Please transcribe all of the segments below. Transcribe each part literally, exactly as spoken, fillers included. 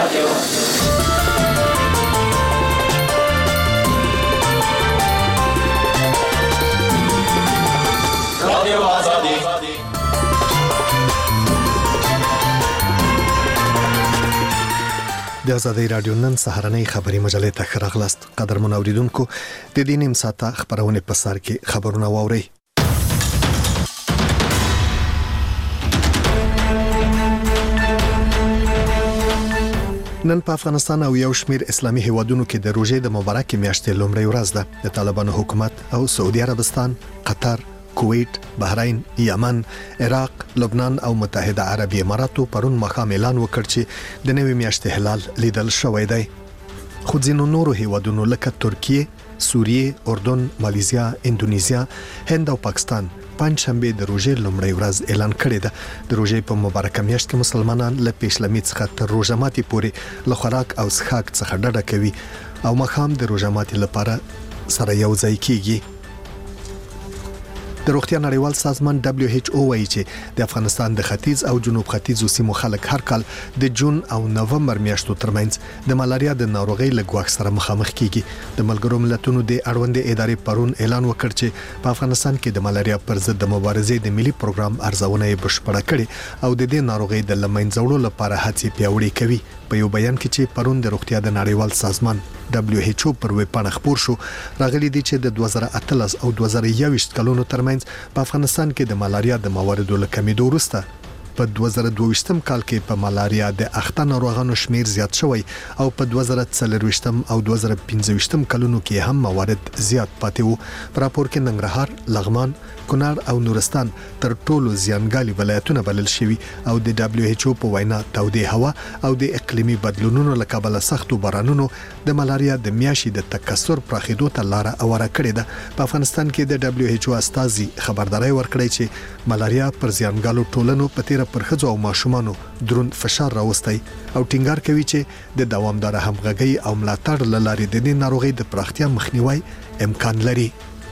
رادیو رادیو آزادی د آزادۍ رادیو نن سهارنۍ خبري مجلې ته ښه راغلاست. قدرمن اوریدونکو، د دې نیم ساعته خبرونه په سر کې خبرونه واورئ. نن په افغانستان او یو شمیر اسلامي هیوادونو کې د روژې د مبارکې میاشتې لومړۍ ورځ ده. د طالبانو حکومت او سعودي عربستان، قطر، کویت، بحرین، یمن، عراق، لبنان او متحده عربی اماراتو پرون مخام اعلان وکړ چې د نوې میاشتې هلال لیدل شوی دی. خو ځینو نورو هیوادونو لکه ترکیه، سوریه، اردن، مالیزیا، اندونیزیا، هند او پاکستان پنځشنبه د روژې لومړۍ ورځ اعلان کړې ده. د روژې په مبارکه میاشت کې مسلمانان له پیشلمي څخه تر روژه ماتي پورې له خوراک او څښاک څخه ډډه کوي او مخام د روژه ماتي لپاره سره یو ځای کیږي. د روغتیا نړیوال سازمان دبليو ایچ او وايي چې د افغانستان د ختیځ او جنوب ختیځو سیمو خلک هر کال د جون او نومبر میاشتو ترمنځ د ملاریا د ناروغۍ له ګواښ سره مخامخ کیږي. د ملګرو ملتونو د اړوند ادارې پرون اعلان وکړ چې په افغانستان کې د ملاریا پر ضد د مبارزې د ملي پروګرام ارزونه یې بشپړه کړې او د دې ناروغۍ د لمنځه وړلو لپاره هڅې پیاوړې کوي. په یو بیان کې چې پرون د روغتیا د نړیوال سازمان دبليو ایچ او پر ویب پاڼه خبر شو، راغلي دي چې د دوه زره اتلس او دوه زره یوویشت کلونو ترمنځ په افغانستان کې د ملاریا د مواردو له کمیدو وروسته په دوه زره دوه ویشتم کال کې په ملاریا د اخته ناروغانو شمیر زیات شوی او په دوه زره څلور ویشتم او دوه زره پنځه ویشتم کلونو کې هم موارد زیات پاتې وو. په راپور کې ننګرهار، لغمان، کونړ او نورستان تر ټولو زیانګالي ولایتونه بلل شوي او د دبليو ایچ او په وینا تودې هوا او د اقلیمي بدلونونو له کبله سختو بارانونو د ملاریا د میاشي د تکثر پراخېدو ته لار اوره کړې ده. په افغانستان کې د دبليو ایچ او استازي خبرداري ورکړی چې ملاریا پر زیانګالو ټولنو په تیر پر ښځو او ماشومانو دروند فشار راوستی او ټینګار کوي چې د دوامدار همغږي او ملاتړ له لارې د دې ناروغۍ د پراختیا مخنیوي امکان لري.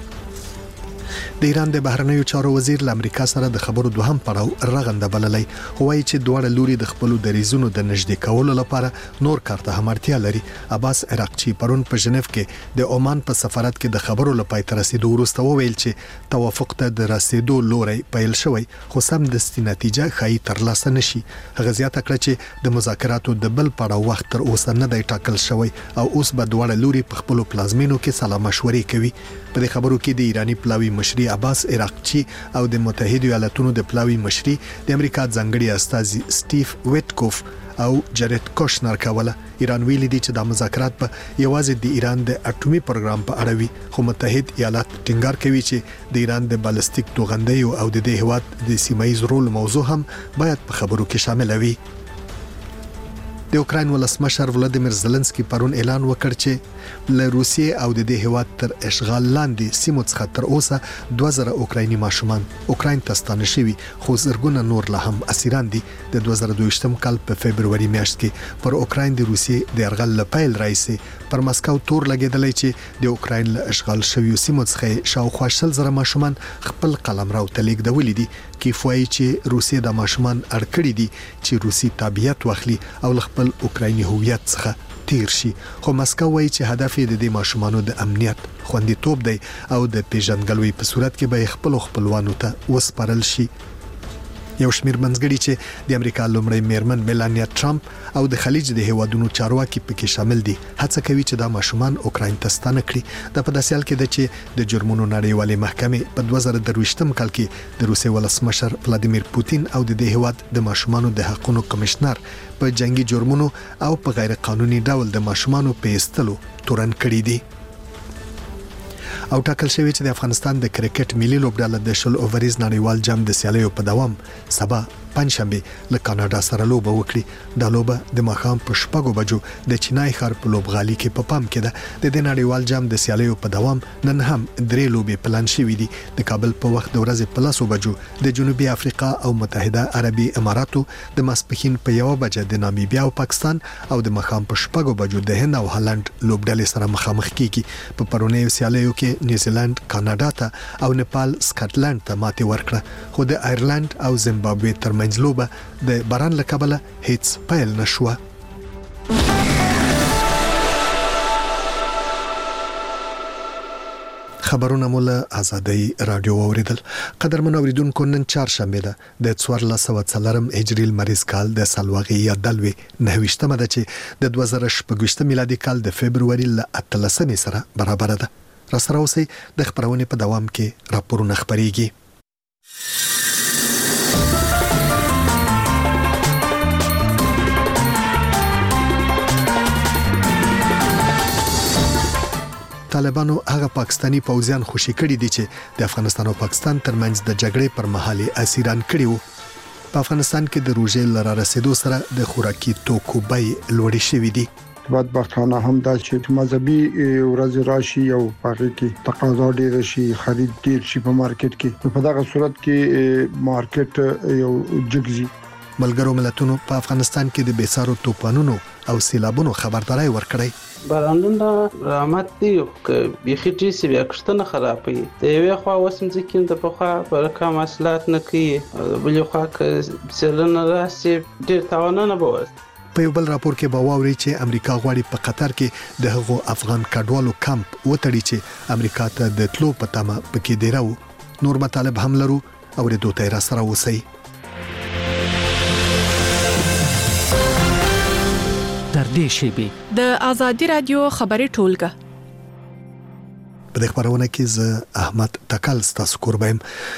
د ایران د بهرنیو چارو وزیر له امریکا سره د خبرو دوهم پړاو رغنده بللی، خو وايي چې دواړه لوري د خپلو دریزونو د نږدې کولو لپاره نور کار ته هم اړتیا لري. عباس عراقچي پرون په ژنیف کې د عمان په سفارت کې د خبرو لپاره تر رسیدو وروسته وویل چې توافق ته د رسیدو لوري پیل شوی، خو سم دستي نتیجه ښایي ترلاسه نشي. هغه زیاته کړه چې د مذاکراتو د بل پړاو وخت تر اوسه نه دی ټاکل شوی او اوس به دواړه لوري په خپلو پلازمینو کې سلا مشورې کوي. په دې خبرو کې د ایرانی پلاوی مشري عباس عراقچي او د متحده ایالاتونو د پلاوی مشري د امریکا ځانګړي استازي سټیف ویټکوف او جریټ کوشنر کوله. ایران ویلي دي چې د مذاکرات په یوازې د ایران د اټومي پروګرام په اړه وي، خو متحد ایالات ټینګار کوي چې د ایران د بالستیک توغندیو او د دې هیواد د سیمایي رول موضوع هم باید په خبرو کې شامل وي. د اوکراین ولسمشر ولادیمیر زلنسکي پرون اعلان وکړ چې له روسیې او د دې هیواد تر اشغال لاندې سیمو څخه تر اوسه دوه زره اوکرایني ماشومان اوکراین ته ستانه شوي، خو زرګونه نور لا هم اسیران دي. د دوه زره دوه ویشتم کال په فبروري میاشت کې پر اوکراین د روسیې د یرغل له پیل راهیسې پر مسکو تور لګېدلی چې د اوکراین له اشغال شویو سیمو څخه شاوخوا شل زره ماشومان خپل قلمرو ته لیږدولي دي. کیف وایي چې روسیې د ماشومان اړ کړي دي چې روسي تابعیت واخلي او خپل اوکرایني هویت څخه تیر شي، خو مسکو وایي چې هدف یې د دې ماشومانو د امنیت خوندیتوب دی او د پیژندګلوي په صورت کې به خپل خپلوانو ته وسپارل شي. یو شمیر منځګړي چې د امریکا لومړی میرمن میلانیا ټرمپ او د خلیج د هیوادونو چارواکي پکې شامل دي، هڅه کوي چې دا ماشومان اوکراین ته ستانه کړي. د په داسې حال کې ده چې د جرمونو نړیوالې محکمې په دوه زره درویشتم کال کې د روسیې ولسمشر ولادیمیر پوتین او د دې هیواد د ماشومانو د حقوقو کمشنر په جنگي جرمونو او په غیر قانوني ډول د ماشومانو په ایستلو تورن کړي دي. او ټاکل شوی چې د افغانستان د کرکټ ملي لوبډله د شل اووریز نړیوال جام د سیالیو په دوام سبا پنځشنبه له کاناډا سره لوبه وکړي. دا لوبه د ماښام په شپږو بجو د چینای ښار په لوبغالي کې په پام کې ده. د دې نړیوال جام د سیالیو په دوام نن هم درې لوبې پلان شوې دي. د کابل په وخت د ورځې په لسو بجو د جنوبي افریقا او متحده عربي اماراتو، د ماسپښین په یو بجه د نامیبیا او پاکستان او د ماښام په شپږو بجو د هند او هالند لوبډلې سره مخامخ کیږي. په پرونیو سیالیو کې نیوزیلند کاناډا ته او نیپال سکاټلند ته ماتې ورکړه، خو د آیرلند او زیمبابوې ترمنځ لوبه د باران له کبله هیڅ پیل نشوه. خبرونه مول ازادي رادیو اوریدل. قدرمن اوریدونکو نن چهارشنبه ده د څوارلس سوه څلورم هجري لمریز کال د سالوغي یا دلوي نهویشتمه ده چې د دوه زره شپږ میلادي کال د فبرवरी ل اتلسمې سره برابر ده. را سره اوسئ د خبرونې په دوام کې راپورونه خبريږي. طالبانو هغه پاکستانی پوځیان خوشي کړي دي چې د افغانستان او پاکستان ترمنځ د جګړې پر مهال اسیران کړي وو. په افغانستان کې د روژې لاره رسیدو سره د خوراکي توکو بیې لوړې شوې دي. بدبختانه هم دا چې مذهبي ورځ راشي او هغه کې تقاضا ډیر شي، خرید ډیر شي په مارکیټ کې. په دغه صورت کې مارکیټ یو جګزي. ملګرو ملتونو په افغانستان کې د بیسارو توپانونو او سیلابونو خبرداري ورکړی. بارانونه رحمت دی که بیخي ټیسي بیا کښتنه خرابوي. د یوې خوا وسم ځکه د پخوا برکه مسلات نه کوي، بلې خوا که سیلونه راسي ډېر تاوانونه به وسي. په یو بل راپور کې به واوري چې امریکا غواړي په قطر کې د هغو افغان کډوالو کمپ وتړي چې امریکا ته د تلو په تمه پکې دی راو. نور مطالب هم لرو او د دوه تیر سره وسی. تر دې شیبې د ازادي رادیو خبري ټولګه په دې خبرونه کې ز احمد تکل ستاسو کوربم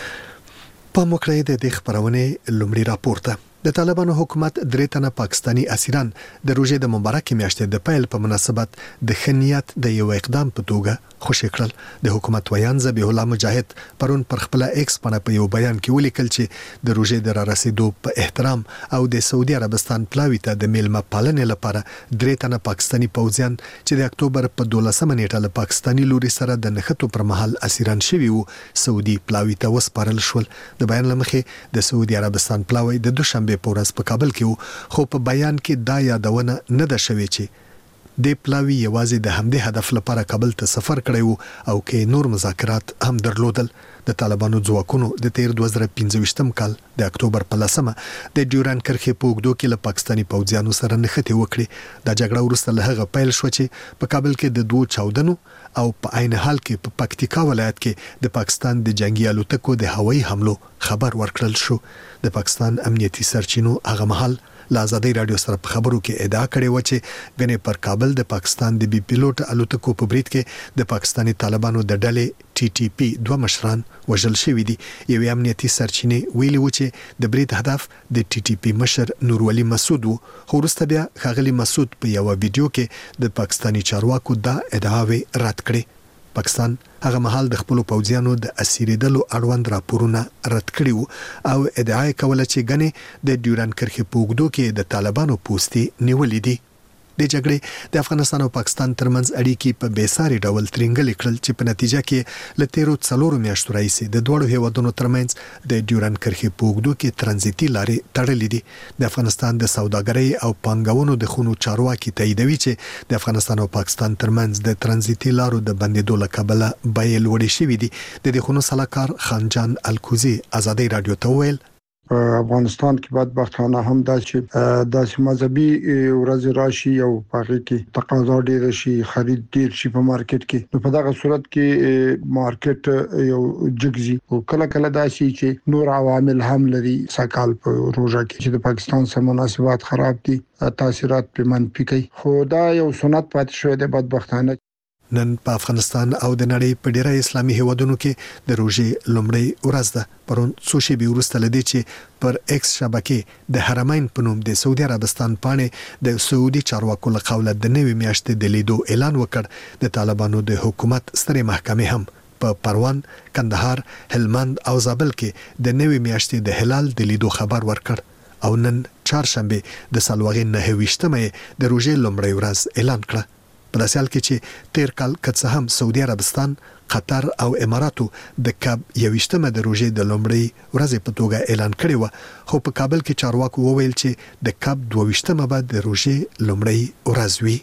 په مکرې د دې خبرونه لومړی راپورته. د طالبانو حکومت درې تنه پاکستانی اسیران د روژې د مبارکې میاشتې د پیل په مناسبت د خنیت د یو اقدام په توګه خوشی کړل. د حکومت ویان ذبیح الله مجاهد پرون پر خپل ایکس باندې په یو بیان کې ولیکل چې د روژې د را رسیدو په احترام او د سعودي عربستان پلاوی ته د میلمه پالنې لپاره درې تنه پاکستانی پوځیان چې د اکتوبر په دولسمه نیټه له پاکستانی لوري سره د نښتو پر مهال اسیران شوي وو سعودي پلاوی ته وسپارل شول. د بیان لمخې د سعودي عربستان پلاوی د دوشنبه په ورځ په کابل کې وو، خو په بیان کې دا یادونه نه ده شوې چې د پلاوی یوازې د همدې هدف لپاره کابل ته سفر کړی وو او کې نور مذاکرات هم درلودل. د طالبانو ځواکونو د تیر دوه زره پنځه کال د اکتوبر په لسمه د ډیوران کرښې په اوږدو کې له پاکستانی پوځیانو سره نښتې وکړې. دا جګړه وروسته له هغه پیل شو چې په کابل کې د دوه چاودنو او په عین حال کې په پکتیکا ولایت کې د پاکستان د جنگي الوتکو د هوایي حملو خبر ورکړل شو. د پاکستان امنیتي سرچینو هغه مهال له ازادي رادیو سره په خبرو کې ادعا کړې و چې غنې پر کابل د پاکستان د بي پیلوټ الوتکو په برید کې د پاکستاني طالبانو د ډلې ټي ټي پی دوه مشران وژل شوي دي. یو امنیتي سرچینې ویلي و چې د برید هدف د ټي ټي پی مشر نورولي مسعود وو، خو وروسته بیا ښاغلي مسعود په یو ویډیو کې د پاکستاني چارواکو دا ادعاوې رد کړې. پاکستان هغه مهال د خپل پوځیانو د اسیریدلو اړوند راپورونه رد کړي وو او ادعا کوله چې غنې د ډیوران کرښې په اوږدو کې د طالبانو پوستي نیولې دي. د جګړې د افغانستان او پاکستان ترمنځ اړیکې په بیساري ډول ترنګل کړل چې په نتیجه کې له تیرو څلورو میاشتو راهیسې د دوړو هیوادونو ترمنځ د ډیوران کرښې په اوږدو کې ترانزیتي لارې تړلې دي. د افغانستان د سوداګرۍ او پانګونو د خونو چارواکي تاییدوي چې د افغانستان او پاکستان ترمنځ د ترانزیتي لارو د بندیدو له کبله بیې لوړې شوې دي. د دې خونو سلاکار خانجان الکوزي ازادي رادیو ته ویل افغانستان کې بدبختانه هم دا چې د مذهبي ورځ راشي او هغه کې تقاضا ډیر شي، خرید ډیر شي په مارکیټ کې. په دغه صورت کې مارکیټ یو جګزي او کله کله دا شي چې نور عوامل هم لري. سکهال په روزه کې چې د پاکستان سره مناسبات خراب دي، تاثیرات په منفي کوي، خو دا یو سنت پاتې شوی دی بدبختانه. نن په افغانستان او د نړۍ په ډیری اسلامي هیوادونو کې د روژې لومړۍ ورځ ده. پرون څو شېبې وروسته لدی چې پر ایکس شبکې د حرمین په نوم د سعودي عربستان پاڼې د سعودي چارواکو له قوله د نوې میاشتې د لیدو اعلان وکړ. د طالبانو د حکومت سترې محکمې هم په پروان، کندهار، هلمند او زابل کې د نوې میاشتې د هلال د لیدو خبر ورکړ او نن چهارشنبه د سالوغي نهویشتمه د روژې لومړۍ ورځ اعلان کړه. په داسې حال کې چې تیر کال که هم سعودي عربستان، قطر او اماراتو د کاب یویشتمه د روژې د لومړۍ ورځې په توګه اعلان کړی و، خو په کابل کې چارواکو وویل چې د کاب دوه به د روژې لومړۍ ورځ وي.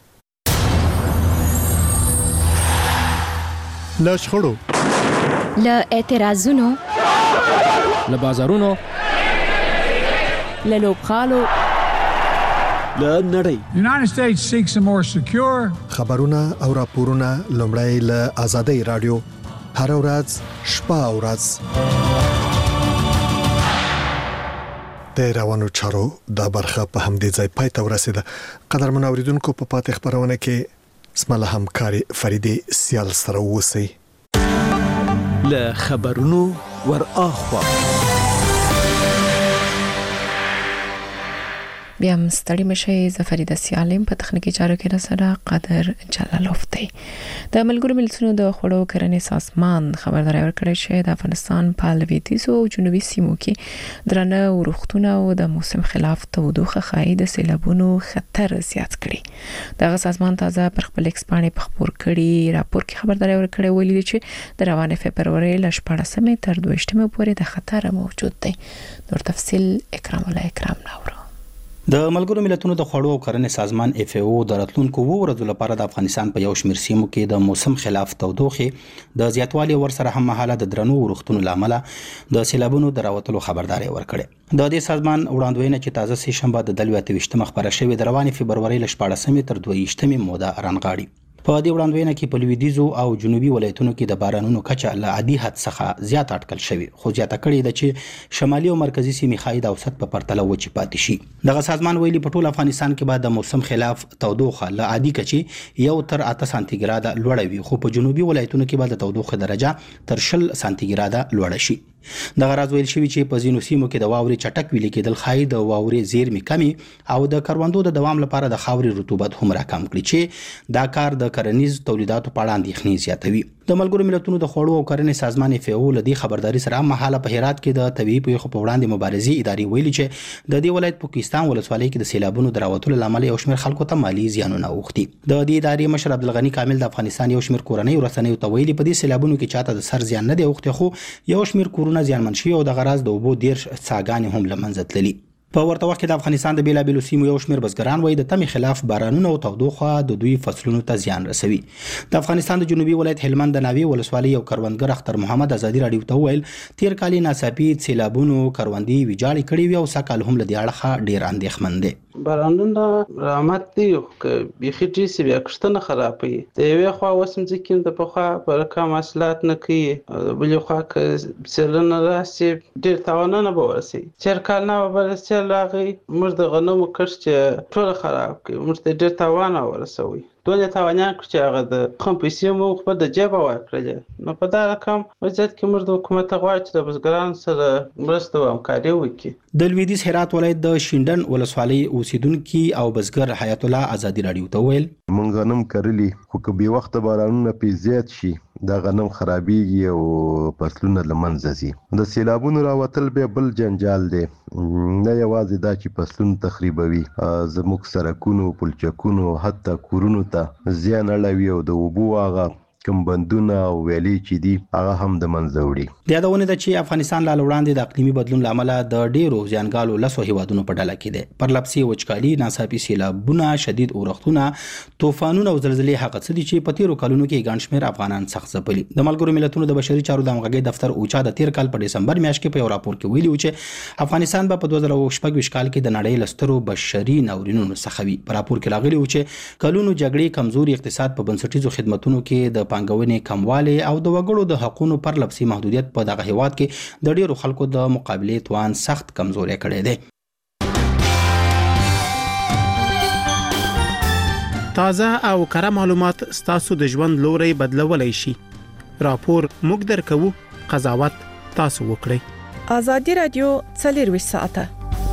له شخړو، له اعتراضونو، له بازارونو، له لوبغالو، له نړۍ. The United States seeks a more secure خبرونه او راپورونه لومړی له ازادي رادیو هر ورځ شپه او ورځ د روانو چارو د برخه په همدې ځای پای ته ورسیده. قدرمن اوریدونکو په پاتې خبرونه کې سمله همکاري فریدي سیال سره وسی له خبرونو ور اخوا بیا مستړی مشه زفریده سیالم په تخنیکی چارو کې سره قدر جلالوف دی. د ملګرو ملتونو د خوړو کرنې سازمان خبرداري ورکړې چې د افغانستان په لویدیځ او جنوبي سیمو کې درنه ورښتونه او د موسم خلاف تودوخه خای د سیلابونو خطر زیات کړي. دغه سازمان تازه پر خپل ایکس باندې په خبر کړي راپور کې خبرداري ورکړې ویلي چې د روانه فبرवरी ل شپږمې تر دویشتمې پورې د خطر موجود دی. نور تفصیل اکرام الله اکرام ناورو. د ملګرو ملتونو د خوړو او کرنې سازمان اف ای او د راتلونکو وو ورځو لپاره د افغانستان په یو شمېر سیمو کې د موسم خلاف تودوخه د زیاتوالي ورسره هم مهاله د درنو ورښتونو لامل د سیلابونو دراوتلو خبرداري ورکړه. د دې سازمان وړاندوینه چې تازه سه شنبه د دلوي وشتمه خبره شوې د روانې فبرवरी ل شپږمې تر دویشتمې موده رانغاړي. په دې وړاندوینه کې په لویدیځو او جنوبي ولایتونو کې د بارانونو کچه له عادي حد څخه زیات اټکل شوی، خو زیاته کړې ده چې شمالي او مرکزی سیمې خای د اوسط په پرتله وچی پاتې شي. دغه سازمان ویلي په ټول افغانستان کې به د موسم خلاف تودوخه له عادي کچې یو تر اته سانتیګراده لوړه وي، خو په جنوبي ولایتونو کې به د تودوخه درجه تر شل سانتیګراده لوړه شي. دغه راز ویل شوی چې په ځینو سیمو کې د واورې چټک ویل کېدل خای د واورې زیرمې کمی او د کروندو د دوام لپاره د خاورې رطوبت هم راکم کړي چې دا کار د کرنیز تولیداتو په اړه اندېښنې زیاتوي. د ملګرو ملتونو د خوړو او کرنې سازمان اف ای او لدی خبرداري سره مهاله په هرات کې د طبيعي پیښو په وړاندې مبارزې ادارې ویلي چې د دې ولایت پاکستان ولسوالۍ کې د سیلابونو دراوتلو لامل یو شمېر خلکو ته مالی زیانونه اوښتي. د دې ادارې مشر عبدالغنی کامل د افغانستان یو شمېر کورنۍ ورسنۍ ته ویلي په دې سیلابونو کې چاته د سر زیان نه دی اوښتي، خو یو شمېر کورونه زیانمن شوي او د غراز د اوبو ډیر څاګانې هم لمنځه تللي. په ورته وخت کې د افغانستان د بیلابیلو سیمو یو شمېر بزګران وایي د تمی خلاف بارانونه او تودوخه د دوی فصلونو ته زیان رسوي. د افغانستان د جنوبي ولایت هلمند د ناوی ولسوالۍ یو کروندګر اختر محمد ازادي راډیو ته ویل تیر کال ناڅاپي سیلابونو کروندې ویجاړې کړې وي او سکهال هم له دې اړخه ډیر اندېښمن دي. بارانونه رحمت دی که بیخي ډیسې بیا کښتنه خرابوي. د یوې خوا اوس مځکې د پخوا په رقم حاصلات نه کوي، د بلې خوا که سیلونه راسي ډېر تاوانونه به ورسوي. تېر کال نه به سیل راغی موږ د غنمو کښت چې ټوله خراب کړي، موږ ته ډېر تاوان ورسوي. دونه تاوانیان کړ چې هغه د خپل پیسې مو خپل د جیبه ورکړلې. نو په دا رقم وضعیت کې موږ د حکومت غواړو چې د بزګرانو سره مرسته او همکاري وکړي. د لویدیځ هرات ولایت د شینډن ولسوالۍ اوسیدونکي او بزګر حیات الله ازادي راډیو ته ویل مونږ غنم کرلی خو که به وخت بارانونه پی زیات شي دا غنم خرابېږي او فصلونه لمنځه ځي. د سیلابونو راوتل به بل جنجال دی، نه یوازې دا چې فصلونه تخریبوي، زموږ سرکونو پلچکونو حتی کورونو ته زیان اړوي او د اوبو هغه کوم بندونه او ویلې چې دي هغه هم د منځه وړي. د یادونه ده چې افغانستان لا وړاندې د اقلیمي بدلون لامل د ډیرو زیانګالو لسو هیوادونو په ډله کې دی. پرلپسې وچکالي، ناڅاپي سیلابونه، شدید اورښتونه، طوفانونه او زلزلې هغه څه دي چې په تیرو کلونو کې ګڼ شمېر افغانان سخت ځپلي. د ملګرو ملتونو د بشري چارو د همغږۍ دفتر اوچا د تیر کال په ډسمبر میاشت کې په یو راپور کې ویلي و چې افغانستان به په دوه زره شپږ ویشت کال کې د نړۍ له سترو بشري ناورینونو څخه وي. په راپور کې راغلي و چې کلونو جګړې، کمزوري اقتصاد، په بنسټیزو خدماتو کې د پانګونې کموالی او د وګړو د حقوقو پر لپسي محدودیت په دغه هیواد کې د ډیرو خلکو د مقابله توان سخت کمزوري کړی دی. تازه او کره معلومات ستاسو د ژوند لوري بدلولای شي. راپور موږ درکو، قضاوت تاسو وکړئ. ازادي رادیو څلور ساعته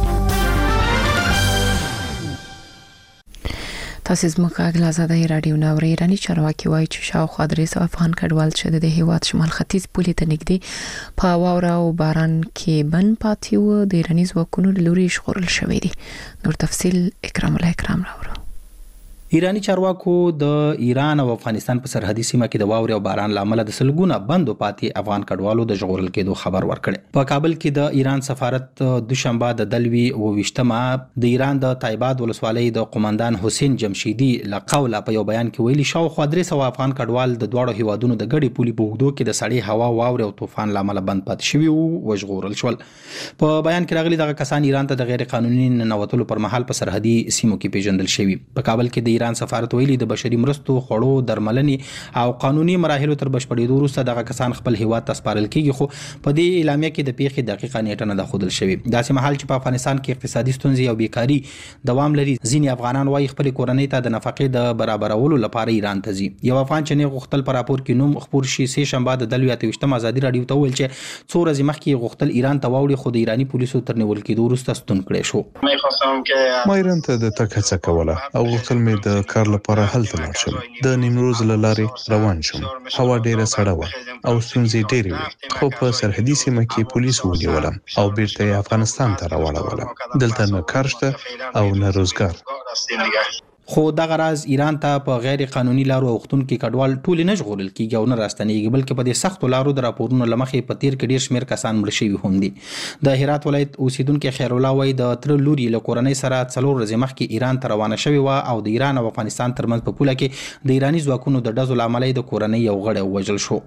تاسو زموږ غږ آزادۍ رادیو ناوړي ایرانی چارواکي وایي چې شاوخوا درې سوه افغان کډوال چې د هیواد شمال ختیځ پولې ته نږدې په واوره او باران کې بند پاتې وو د ایرانی ځواکونو له لوري ژغورل شوي دي. نور تفصیل اکرام الله اکرام راوړو. ایرانی چارواکو د ایران او افغانستان په سرحدي سیمه کې د واورې او باران لامل د سلګونه بندو پاتې افغان کډوالو د ژغورل کېدو خبر ورکړ. په کابل کې د ایران سفارت دوشنبه د دلوي او وشتمه د ایران د تایباد ولسوالۍ د قومندان حسین جمشیدی لقوله په یو بیان کې ویلي شاوخوا درې سوه افغان کډوال د دواړو هیوادونو د ګډي پولي په اوږدو کې د سړې هوا، واورې او طوفان لامل بند پاتې شوي او ژغورل شول. په بیان کې راغلي دغه کسان ایران ته د غیر قانوني ننوتلو پر مهال په سرحدي سیمو کې پیژندل شوي. په کابل کې د ایران سفارت ویلي د بشري مرستو خوړو درملنې او قانوني مراحلو تر بشپړېدو وروسته دغه کسان خپل هیواد ته سپارل کیږي، خو په دې اعلامیه کې د پیښې دقیقه نیټه نه ده ښودل شوې. داسې مهال چې په افغانستان کې اقتصادي ستونزې او بیکاري دوام لري، ځینې افغانان وايي خپل کورنۍ ته د نفقې د برابرولو لپاره ایران ته ځي. یو افغان چې نه غوښتل په راپور کې نوم خپور شي، سه شنبه د دلوي اتوشتم ازادي رادیو ته ویل چې څو ورځې مخکې غوښتل ایران ته واوړي، خو د ایرانی پولیسو تر نیول کېدو وروسته ستون کړی شو. ما ایران ته د تګ هڅه کوله او غوښتل مې د کار لپاره هلته لاړ شم. د نیمروز له لارې روان شوم. هوا ډیره سړه وه او ستونزې ډېرې وې، خو په سرحدي سیمه کې پولیس ونیولم او بیرته یې افغانستان ته راوړولم. دلته نه کار شته او نه روزګار. خو دغه راز ایران ته په غیر قانوني لارو اوختونکو کډوال ټول نه ژغورل کیږي او نه راستنیږي، بلکې په دې سختو لارو د راپورونو لمخې په تیر کې ډیر شمیر کسان مړ شوي هم دي. د هرات ولایت اوسیدونکو خیر الله وایي د تر لوري له کورنۍ سره څلور ورځې مخکې ایران ته روانه شوې وه او د ایران او افغانستان ترمنځ په پوله کې د ایرانی ځواکونو د ډزو له امله د کورنۍ یو غړی ووژل شو.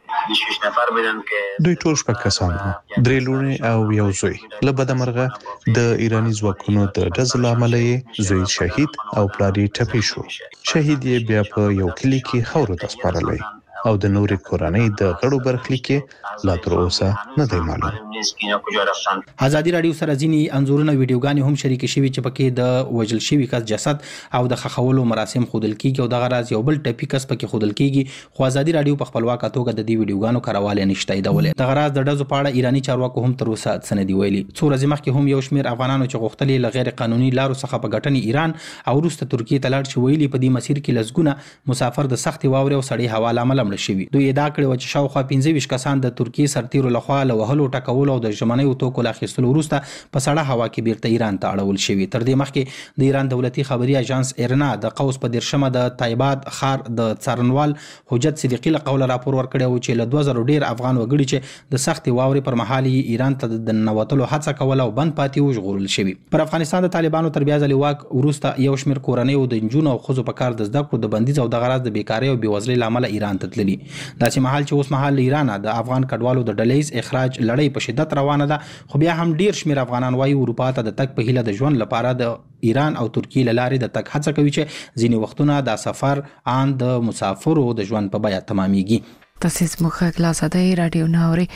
دوی ټول شپږ کسان وو، درې لوڼې او یو زوی. له بده مرغه د ایرانی ځواکونو د ډزو له امله یې زوی شهید او پلار یې ټپي شو. شهید یې بیا په یو کلي کې خاورو ته سپارلی او د نورې کورنۍ د غړو برخلیک لا تر اوسه نه دی معلوم. ازادي رادیو سره ځینې انځورونه ویډیوګانې هم شریکې شوي چې پکې د وژل شوي کس جسد او د ښخولو مراسم ښودل کیږي او دغه راز یو بل ټپي کس پکې ښودل کیږي، خو ازادي رادیو په خپلواکه توګه د دې ویډیوګانو کاروالی نشي تاییدولی. دغه راز د ډزو په اړه ایرانی چارواکو هم تر اوسه څه نه دي ویلي. څو ورځې مخکې هم یو شمېر افغانانو چې غوښتل یې له غیر قانوني لارو څخه په ګټنې ایران او وروسته ترکیې ته لاړ شي، ویلي په دې مسیر کې لسګونه مسافر د سختې واورې او سړې هوا له امله مړه شوي. دوی ادعا کړې وه چې شاوخوا پنځه ویشت کسان د ترکیې سرتیرو لخوا له وهلو ټکولو او د ژمنیو توکو له اخیستلو وروسته په سړه هوا کې بیرته ایران ته اړول شوي. تر دې مخکې د ایران دولتي خبري اژانس ایرنا د قوس په دیرشمه د تایباد ښار د څارنوال حجت صدیقي له قوله راپور ورکړی و چې له دوه زره ډیر افغان وګړي چې د سختې واورې پر مهال یې ایران ته د ننوتلو هڅه کوله او بند پاتې و ژغورل شوي. پر افغانستان د طالبانو تر بیا ځلې واک وروسته یو شمېر کورنیو د نجونو او ښځو په کار د زده کړو د بندیز او دغه راز د بیکارۍ او بېوزلۍ له امله ایران ته تللي. داسې مهال چې اوس مهال ایران د افغان کډوالو د ډلهیز اخراج لړۍ په شدت روانه ده، خو بیا هم ډیر شمېر افغانان وايي اروپا ته د تګ په هیله د ژوند لپاره د ایران او ترکیې له لارې د تګ هڅه کوي چې ځینې وختونه دا سفر آن د مسافرو د ژوند په بیه تمامیږي. تاسو زموږ غلاصدای رادیو ناوري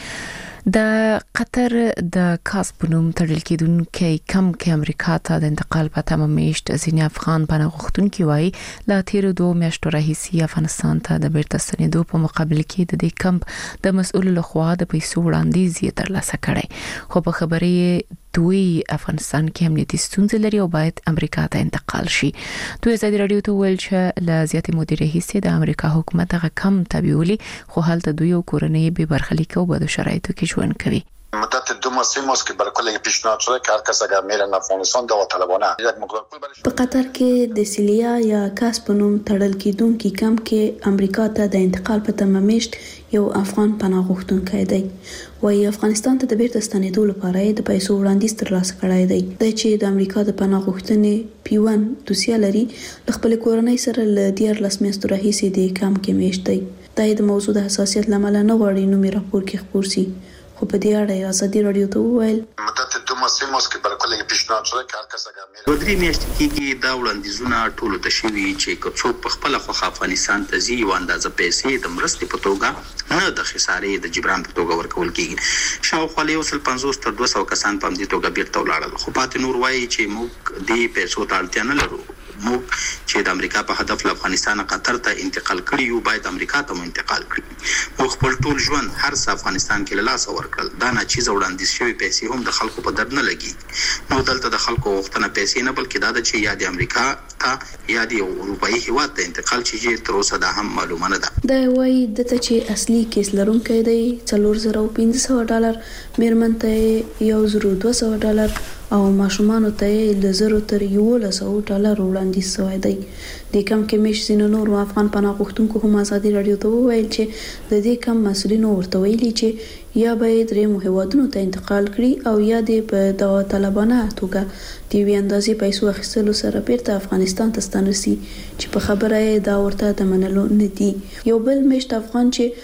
د قطر د کاس په نوم تړل کېدونکي کم کې امریکا ته د انتقال په تمه میشت ځینې افغان پناه غوښتونکي وایي لا تیر دوه میاشتو راهیسې افغانستان ته د بیرته ستنېدو په مقابل کې د دې کمپ د مسؤل لخوا د پیسو وړاندیز یې ترلاسه کړی، خو په خبرې دوی افغانستان کې امنیتي ستونزې لري او باید امریکا ته انتقال شي. دوی ازادي رادیو ته ویل چې له زیاتې مودې راهیسې د امریکا حکومت هغه کم تبعولي، خو هلته دوی او کورنۍ بې برخلیک او بدو شرایطو کې ژوند کوي. مدت دو ماه سه ماه که برای کل پیشنهاد شده که هر کس اگر میرن افغانستان داوطلبانه یک مقدار پول برای په قطر کې د سیلیا یا کاس په نوم تړل کېدونکي کم کې امریکا ته د انتقال په تمه میشت یو افغان پناه غوښتونکی دی. وايي افغانستان ته د بیرته ستنېدو لپاره د پیسو وړاندیز ترلاسه کړی دی. د چې د امریکا د پناه غوښتنې پیون دوسیه لري، د خپل کورنۍ سره له دیارلس میاشتو راهیسې د کم کې میشت دی. دا د موضوع د حساسیت لامل نه غواړي نو می راپور کې خبر سي، خو په دې اړه ازادي رادیو ته وویل مدت دو ماه سه ماه که برای کل پیشنهاد شده که هر کس اگر میره دوه درې میاشتې کېږي دا وړاندیزونه ټولو ته شوي چې که څوک په خپله خوښه افغانستان ته ځي یوه اندازه پیسې د مرستې په توګه نه د خسارې د جبران په توګه ورکول کېږي. شاوخوا له یو سل پنځوس تر دوه سوه کسان په همدې توګه بیرته ولاړل، خو پاتې نور وایي چې موږ دې پیسو ته اړتیا نه لرو. موږ چې د امریکا په هدف له افغانستان قطر ته انتقال کړي یو باید امریکا ته مو انتقال کړي. موږ خپل ټول ژوند هر څه افغانستان کې له لاسه ورکړل. دا ناچیزه وړاندیز شوي پیسې هم د خلکو په درد نه لګي. نو دلته د خلکو غوښتنه پیسې نه بلکې دا ده چې یا د امریکا ته یا د اروپایي هیواد ته انتقال شي، تر اوسه دا هم معلومه نه ده. دا وایي دته چې اصلي کیس لرونکی دی څلور زره او پنځه سوه ډالر، میرمن ته یو زره دوه سوه ډالر او ماشومانو ته یې له زرو تر یولس سوه ډالر وړاندیز شوی دی. د کم کې میش ځینو نورو افغان پناه غوښتونکو هم ازادي رادیو ته وویل چې د دې کم مسؤلینو ورته ویلي چې یا به یې درېیمو هیوادونو ته انتقال کړي او یا دې په داوطلبانه توګه د یوې اندازې پیسو اخیستلو سره بیرته افغانستان ته ستانه سي، چې په خبره یې دا ورته د منلو نه دي. یو بل میشت افغان چې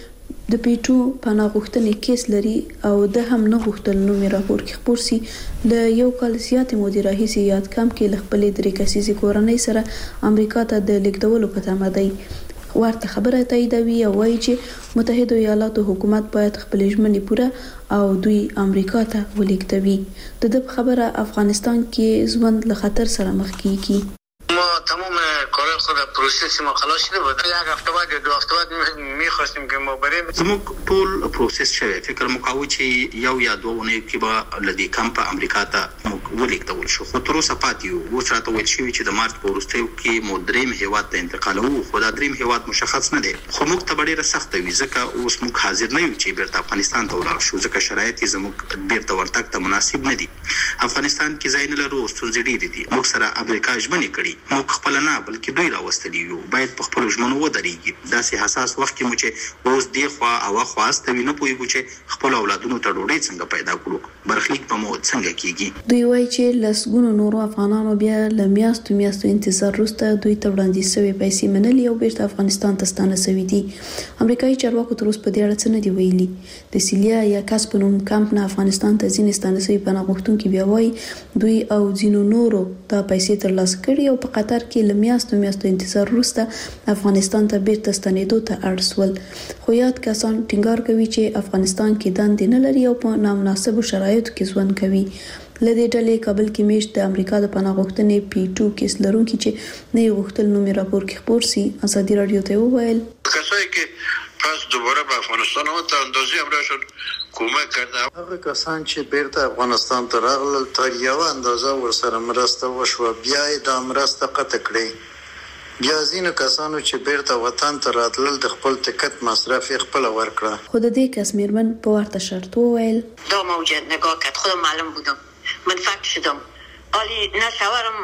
د پیټو پناه غوښتنې کیس لري او د هم نه غوښتل نو مې راپور کې خبر سي د یو کال زیات مودي راهیسي یاد کم کې لخپلې درې کسیزي کورنۍ سره امریکا ته د لیکدولو په تمه دی. ورته خبره تاییدوي او وایي چې متحده ایالاتو حکومت باید خپل ژمنې پوره او دوی امریکا ته ولیږدوي. د دې خبره افغانستان کې ژوند له خطر سره مخ کیږي. ما تمام کار خود پروسس ما خلاص شده بود. یک هفته بعد یا دو هفته بعد می‌خواستیم که ما بریم. زموږ ټول پروسس شوی فکر مو کاوه چې یو یا دوه ونې کې به لدی کمپ امریکا ته ولیږدول شو. خو تر اوسه پاتې یو اوس راته ویل شوی چې د مارچ په وروستیو کې مو دریم هیواد ته انتقالوو، خو دا دریم هیواد مشخص نه دی. خو موږ ته ډېره سخته وي ځکه اوس موږ حاضر نه یو چې بیرته افغانستان ته ولاړ شو ځکه شرایط یې زموږ بیرته ورتګ ته مناسب نه دي. افغانستان کې ځای نه لرو، ستونزې ډېرې دي. موږ سره امریکا ژمنې کړي، موږ خپل نه بلکې دوی راوستلي یو. باید په خپل ژمنو ودرېږي. داسې حساس وخت کې مو چې اوس دی خوا او خوا استوي نه پوهېږو چې خپل اولادونو ته ډوډۍ څنګه پیدا کړو، برخلیک به مو څنګه کېږي. دوی وایي چې لسګونو نورو افغانانو بیا له میاشتو میاشتو انتظار وروسته دوی ته وړاندیز شوې پیسې منلي او بیرته افغانستان ته ستانه شوي دي. امریکایي چارواکو تر اوسه په دې اړه څه نه دي ویلي. د سیلیا یا کاس په نوم کمپ نه افغانستان ته ځینې ستانه شوي پناه غوښتونکي بیا وایي دوی او ځینو نورو دا پیسې ترلاسه کړي او په قطر کې له میاشتو میاشتو انتظار وروسته افغانستان ته بیرته ستنېدو ته اړ شول. خو یاد کسان ټینګار کوي چې افغانستان کې دندې نه لري او په نامناسبو شرایطو کې ژوند کوي. لدې ډلې کابل کې میشت د امریکا د پناه غوښتنې پی ټو کیس لرونکي چې نه غوښتل نو مې راپور کې خبر سي ازادي رادیو ته وویل کسایی که پس دوباره به افغانستان آمد اندازه امرشون کمک کرده. هغه کسان چې بیرته افغانستان ته راغلل تر یو اندازه ورسره مرسته وشوه، بیا یې دا مرسته قطع کړې. بیا ځینو کسانو چې بیرته وطن ته راتلل د خپل ټکټ مصرف یې خپله ورکړه. خو د دې کس میرمن په ورته شرط وویل دا موجود نگاه کرد، خودم معلوم بودم، منفعت شدم، ولی نه شوهرم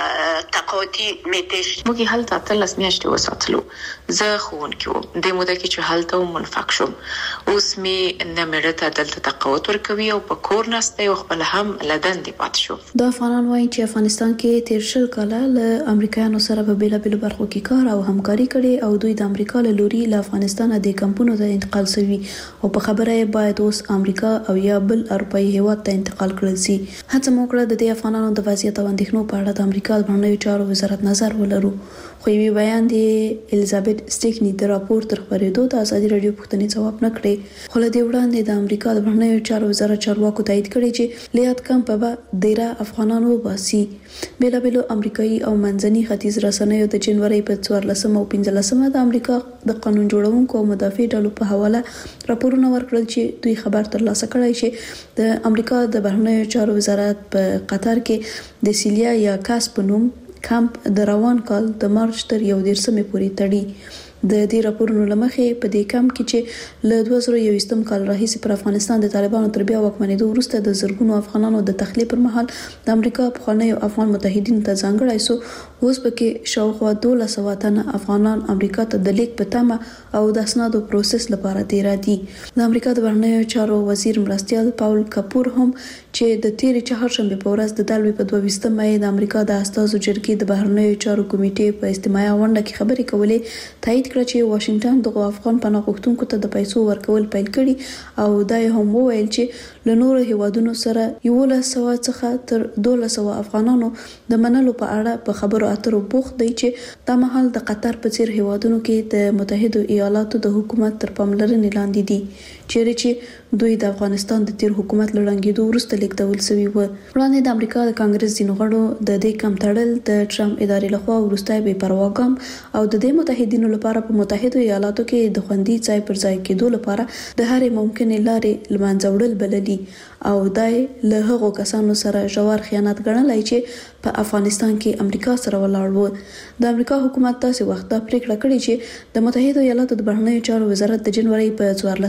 تقاطی میتش. موږ هلته اتلس میاشتې وساتلو. زه ښوونکې وم. دې موده کې چې هلته وم منفق شم. اوس مې نه مېړه ته دلته تقاعد ورکوي او په کور ناست دی او خپل هم له دندې پاتې شو. دا افغانان وایي چې افغانستان کې تیر شل کاله له امریکایانو سره په بېلابېلو برخو کې کار او همکاري کړې او دوی د امریکا له لوري له افغانستانه د کمپونو ته انتقال شوي او په خبره یې باید اوس امریکا او یا بل اروپایي هیواد ته انتقال کړل شي. هڅه مو کړه د دې افغانانو د وضعیت او اندېښنو په اړه د امریکا د بهرنیو چارو وزارت نظر ولرو. خو یوې بیان دی الیزابت سټیکنی د راپور تر خبرېدو د ازادي رادیو پوښتنې ځواب نه کړې. خو له دې وړاندې د امریکا د بهرنیو چارو وزارت چارواکو تایید کړی چې لیات کمپ به ډیره افغانان وباسي. بېلابېلو امریکایي او منځني ختیځ رسنیو د جنوري په څوارلسمه او پنځلسمه د امریکا د قانون جوړونکو او مدافع ډلو په حواله راپورونه ورکړل چې دوی خبر ترلاسه کړی چې د امریکا د بهرنیو چارو وزارت په قطر کې د سیلیا یا کاس په نوم کمپ د روان کال د مارچ تر یو دیرشمې پورې تړي. د دې راپورونو لمخې په دې کمپ کې چې له دوه زره یوویشتم کال راهیسې پر افغانستان د طالبانو تر بیا واکمنېدو وروسته د زرګونو افغانانو د تخلیه پر مهال د امریکا پخوانیو افغان متحدینو ته ځانګړی سو. اوس پکې شاوخوا دولس سوه تنه افغانان امریکا ته د لیک په تمه او د اسنادو پروسس لپاره تیرا دي. د امریکا د بهرنیو چارو وزیر مرستیال پاول کپور هم چې د تیرې چهارشنبې په ورځ د دلوي په دوه ویشتم مې د امریکا د استازو جرګې د بهرنیو چارو کمیټې په اجتماعي غونډه کې خبرې کولې، تایید کړ چې واشنگټن دغه افغان پناه غوښتونکو ته د پیسو ورکول پیل کړي او دا هم وویل چې له نورو هیوادونو سره یولس سوه څخه تر دولس سوه افغانانو د منلو په اړه په خبرو اترو بوخت دی چې دا مهال د قطر په څیر هیوادونو کې د متحده ایالاتو د حکومت تر پاملرنې لاندې دي، چیرې چې دوی د افغانستان د تیر حکومت لړنګېدو وروسته لیکدول شوي و. وړاندې د امریکا د کانګرس ځینو غړو د دې کم تړل د ټرمپ ادارې لخوا وروستی بې پروا ګام او د دې متحدینو لپاره په متحده ایالاتو کې د خوندي ځای پر ځای کېدو لپاره د هرې ممکنې لارې له منځه وړل بللي او دای له هغو کسانو سره ژور خیانت ګڼلی چې په افغانستان کې امریکا سره ولاړ و. د امریکا حکومت داسې وخت دا پریکړه کړې چې د متحده ایالاتو د بهرنیو چارو وزارت د جنوري په څوارلسمه اعلان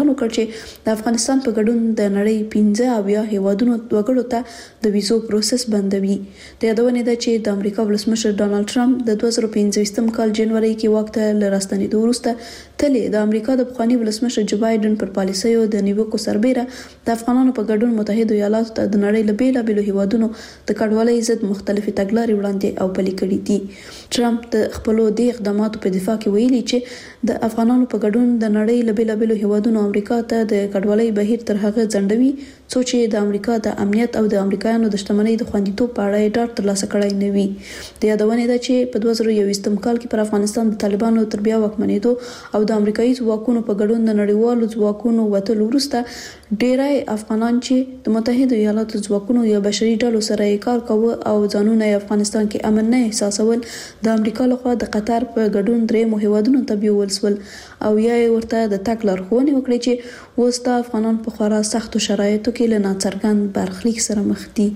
څرګند کړ چې د افغانستان په ګډون د نړۍ پنځه اویا هیوادونو وګړو ته د ویزو پروسس بندوي. د یادونه ده چې د امریکا ولسمشر ډانلډ ټرمپ د دوه زره پنځوستم کال جنوري کې واک ته لراستنېدو وروسته تل د امریکا د پخوانی ولسمشر جو بایدن پر پالیسیو د نیوکو سربېره د افغانانو په ګډون متحده ایالاتو ته د نړۍ له بیلابېلو هیوادونو د کډوالۍ ضد مختلفې تګلارې وړاندې او پلي کړې دي. ټرمپ د خپلو دې اقداماتو په دفاع کې ویلي چې د افغانانو په ګډون د نړۍ له بیلابېلو هیوادونو امریکا ته د کډوالۍ بهیر تر هغه ځنډوي څو چې د امریکا د امنیت او د امریکایانو د شتمنۍ د خوندیتوب په اړه ډاډ ترلاسه کړی نه وي. د یادونه ده چې په دوه زره یوویشتم کال کې پر افغانستان د طالبانو تر بیا واکمنېدو او د امریکایي ځواکونو په ګډون د نړیوالو ځواکونو وتلو وروسته ډیری افغانان چې د متحده ایالاتو ځواکونو یا بشري ډلو سره کار کاوه او ځانونه افغانستان کې امن نه احساسول د امریکا لخوا د قطر په ګډون درې هیوادونو ته بیول سول او یا ورته د تک لارښوونې وکړي چې وستا افغانان په خورا سختو شرایطو کې له ناڅرګند برخلیک سره مخ دي.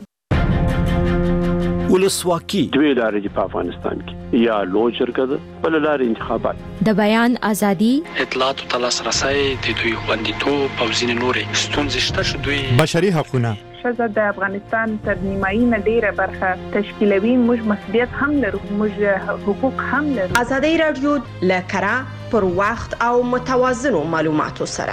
ولسواکي دوی لارې په افغانستان کې یا لوی شرکت بل لارې انتخابات د بیان ازادي اطلاعات او تلاسرسي د دوی خوندیتوب او ځینې نورې ستونزې شته چې دوی بشري حقوقونه شزه د افغانستان تر نیمایي نه ډیره برخه تشکیلوي. موږ مسؤلیت هم لرو، موږ حقوق هم لرو. ازادي رادیو لکرا پر وخت او متوازنو معلوماتو سره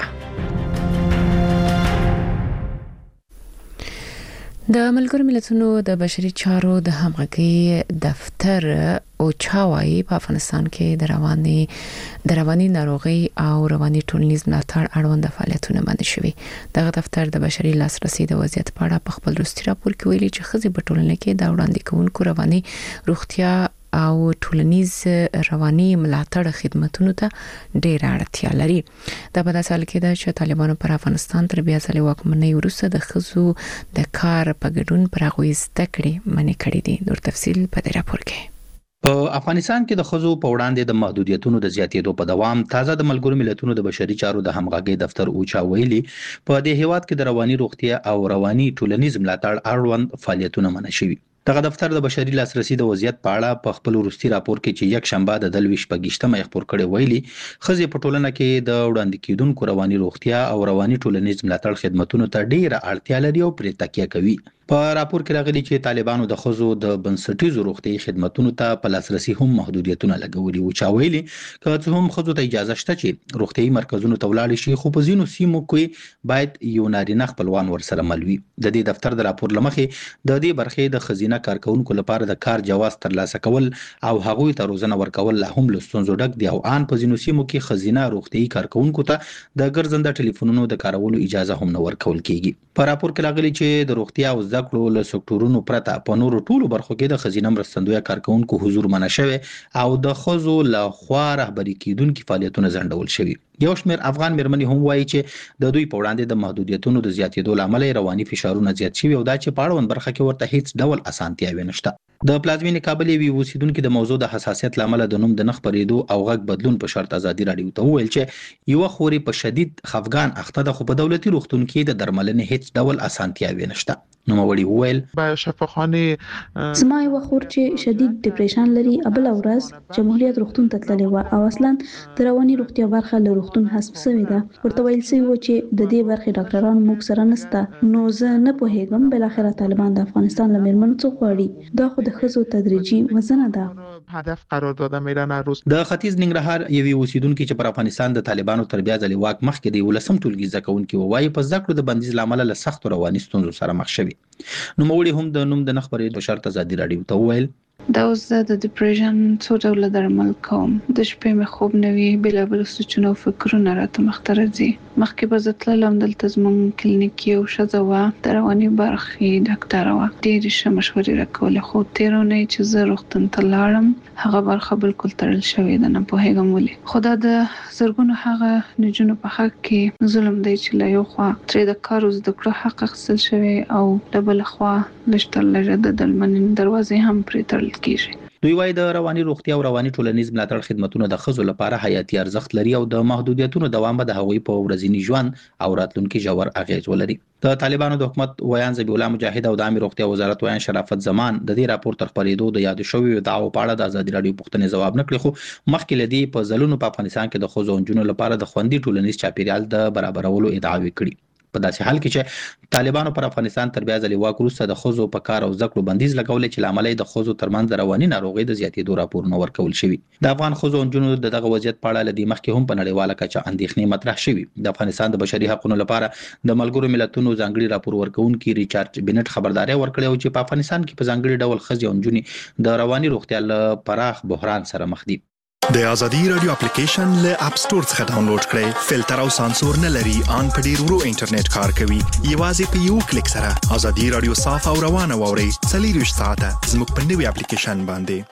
د ملګرو ملتونو د بشري چارو د همغږي دفتر او چاوي په افغانستان کې د رواني د رواني ناروغي او رواني ټولنیز ملاتړ اړوند فعالیتونه باندې شوي. دغه دفتر د بشري لاسرسي د وضعیت په اړه په خپل وروستي راپور کې ویلي چې خزي په ټولنه کې د وړاندې کوونکو رواني روغتیا او ټولنیز رواني ملاتړ خدماتونو ته ډېر اړتیا لري. دا په داسې حال کې ده چې طالبانو پر افغانستان تر بیا ځلې واکمنۍ وروسته د خزو د کار په ګډون پر هغوی زده کړې منې کړې دي. نور تفصیل په دې راپور کې. په افغانستان کې د خزو په وړاندې د محدودیتونو د زیاتېدو په دوام تازه د ملګرو ملتونو د بشري چارو د همغږي دفتر اوچا ویلي په دې هیواد کې د رواني روغتیا او رواني ټولنیز ملاتړ اړوند فعالیتونه منع شوي. دغه دفتر د بشري لاسرسي د وضعیت په اړه په خپل وروستي راپور کې چې یک شنبه د دلويش پګشتمه خبر کړي ویلي خزي په ټولنه کې د وړاندې کیدونکو رواني روغتیا او رواني ټولنیز ملاتړ خدماتونو ته ډیره اړتیا لري او پرې تکیه کوي. په راپور کې راغلي چې طالبانو د خزو د بنسټیزو روغتي خدماتونو ته په لاسرسي هم محدودیتونه لګولي او چا ویلي که څه هم خزو ته اجازه شته چې روغتي مرکزونو ته ولاړ شي خو په ځینو سیمو کې باید یو نارینه خپلوان ورسره ملوي. د دې دفتر د راپور لمخې د دې برخې د خزینه کارکونکو لپاره د کار جواز ترلاسه کول او هغوی ته روزنه ورکول لا هم لستونزو ډک دی او ان په ځینو سیمو کې خزینه روغتي کارکونکو ته د ګرځنده ټلیفونونو د کارولو اجازه هم نه ورکول کیږي. په راپور کې راغلي چې د روغتیا او زده کړو له سکتورونو پرته په نورو ټولو برخو کې د خزینه مرستندوی کارکونکو حضور منع شوی او د خزو له خوا رهبري کیدونکو فعالیتونه ځنډول شوی. یو شمېر افغان مېرمنې هم وایي چې د دوی په وړاندې د محدودیتونو د زیاتېدو لامل رواني فشارونه زیات شوي او دا چې په اړوند برخه کې ورته هیڅ ډول اسانتیاوې نشته. د پلازمینې کابل یوې اوسیدونکو د موضوع د حساسیت لامل د نوم د نخ پرېدو او غږ بدلون په شرط ازادي رادیو ته وویل چې یو خوري په شدید خفګان اخته ده خو په دولتي روغتون کې د درملنې هیڅ ډول اسانتیاوې نشته. نو موري وویل با شفاخانه زما یو خور چې شدید ډیپریشن لري ابل اورز جمهوریت روغتون ته تللی و او اصلا د رواني روغتیا برخه له روغتون حذف شوې ده. ورته ویل شوی و چې د دې برخې ډاکټران موږ سره نشته. نو زه نه پوهیږم بل اخر طالبان د افغانستان له میرمنو څخه غواړي. دا خو د خزو تدریجي وزنه ده. هدف قرار داده میرن روز. د ختیځ ننګرهار یوې اوسیدونکو چې پر افغانستان د طالبانو تر بیا ځلې واک مخکې دی ولسم ټولګي ځکهونکو وایي په ځکړو د بندیز لامل له سخت رواني ستونزو سره مخ شوي. نو موړي هم د نوم د نخبرې د شرط ازادي رادیو ته وویل دا اوس د ډیپریشن څو ډوله درمل کوم د شپې مې خوب نه وي بېلابېل سوچونه او فکرونه راته مخته راځي. مخکې به زه تللم دلته زموږ کلینیکي یو ښځه وه د رواني برخې ډاکټره وه ډېرې ښه مشورې راکولې خو تېره اونۍ چې زه روغتون ته لاړم هغه برخه بالکل تړل شوې ده. نه پوهېږم ولې خو دا د زرګونو هغه نجونو په حق کې ظلم دی چې له یو خوا ترې د کار زده کړو حق اخیستل شوی او له بله خوا لږ تر لږه د درملنې دروازې هم پرې تړل کیږي. دوی وايي د رواني روغتیا او رواني ټولنیز ملاتړ خدماتونه د ښځو لپاره حیاتي ارزښت لري او د محدودیتونو دوام به د هغوی په ورځني ژوند او راتلونکي ژور اغیز ولري. د طالبانو د حکومت ویان ذبیح الله مجاهد او د عامه روغتیا وزارت ویان شرافت زمان د دې راپور تر خپرېدو د یاد شویو دعوو په اړه د ازادي راډیو پوښتنې ځواب نه کړی، خو مخکې له دې په ځلونو په افغانستان کې د ښځو او نجونو لپاره د خوندي ټولنیز چاپیریال د برابرولو ادعاوې کړي. په داسې حال کې چې طالبانو پر افغانستان تر بیا ځلې واک وروسته د ښځو په کار او زده کړو بندیز لګولی چې له امله یې د ښځو ترمنځ د رواني ناروغۍ د زیاتېدو راپورونه ورکول شوي. د افغان ښځو او نجونو د دغه وضعیت په اړه له دې مخکې هم په نړیواله کچه اندېښنې مطرح شوي. د افغانستان د بشري حقوقو لپاره د ملګرو ملتونو ځانګړي راپور ورکوونکي ریچارډ بینټ خبرداری ورکړې و چې په افغانستان کې په ځانګړي ډول ښځې او نجونې د رواني روغتیا له پراخ بحران سره مخ دي. د ازادي رادیو اپلیکیشن له اپ سٹور څخه ډاونلوډ کړئ. فلټر او سانسور نه لري، ان په ډیر ورو انټرنیټ کار کوي. یوازې په یو کلیک سره ازادي رادیو صاف او روانه واورئ. څلور ساعته زموږ په نوې اپلیکیشن باندې